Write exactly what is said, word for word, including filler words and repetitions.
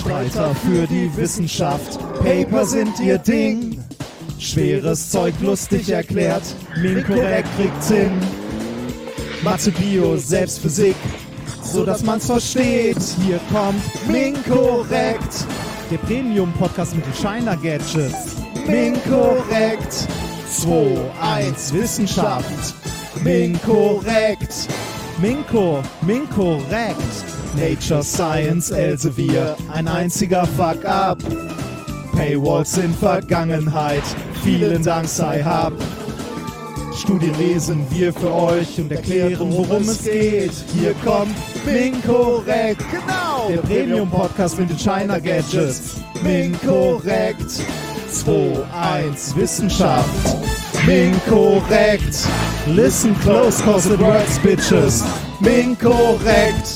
Streiter für die Wissenschaft. Paper sind ihr Ding. Schweres Zeug lustig erklärt. Minkorrekt kriegt's hin. Mathe, Bio, selbst Physik, so dass man's versteht. Hier kommt Minkorrekt, der Premium-Podcast mit den Shiner-Gadgets. Minkorrekt, zwei eins Wissenschaft. Minkorrekt, Minko, Minkorrekt. Nature, Science, Elsevier, ein einziger Fuck-up. Paywalls in Vergangenheit, vielen Dank sei hab. Studien lesen wir für euch und erklären, worum es geht. Hier kommt Minkorrekt, genau, der Premium-Podcast mit den Shiner-Gadgets. Minkorrekt, zwei eins Wissenschaft. Minkorrekt, listen close cause it works, bitches. Minkorrekt.